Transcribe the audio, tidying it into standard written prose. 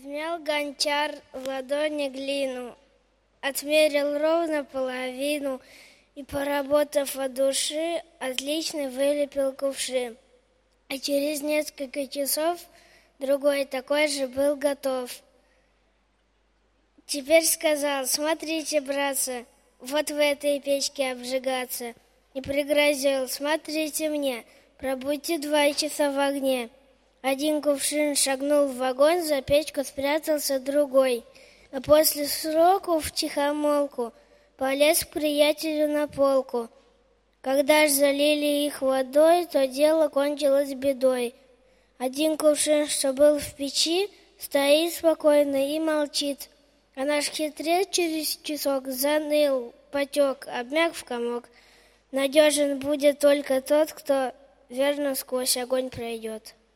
Возьмел гончар в ладони глину, отмерил ровно половину и, поработав от души, отлично вылепил кувшин. А через несколько часов другой такой же был готов. Теперь сказал: смотрите, братцы, вот в этой печке обжигаться. И пригрозил: смотрите мне, пробудьте 2 часа в огне. Один кувшин шагнул в огонь, за печку спрятался другой. А после сроку втихомолку полез к приятелю на полку. Когда ж залили их водой, то дело кончилось бедой. Один кувшин, что был в печи, стоит спокойно и молчит. А наш хитрец через часок заныл, потек, обмяк в комок. Надежен будет только тот, кто верно сквозь огонь пройдет.